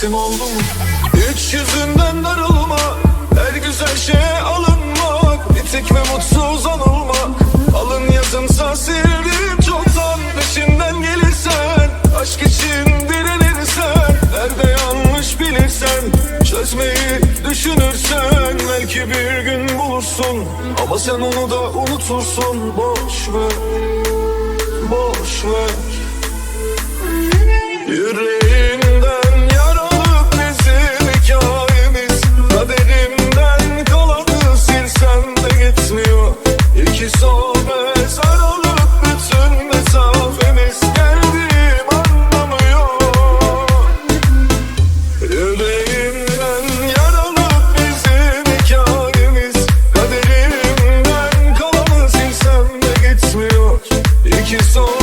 Sensin oldu mu? Hiç yüzünden darılma, her güzel şeye alınmak, bitik ve mutsuz anılmak. Alın yazımsa sildim çoktan, peşinden gelirsen, aşk için direnirsen, nerede yanlış bilirsen, çözmeyi düşünürsen, belki bir gün bulursun. Ama sen onu da unutursun. Boş ver, boş ver. Yüreğinden yaralı bizim hikayemiz, kaderimden kalanı silsem de gitmiyor. İki sohbet aralık bütün mesafemiz, geldiğim anlamıyor. Yüreğimden yaralı bizim hikayemiz, kaderimden kalanı silsem de gitmiyor. İki sohbet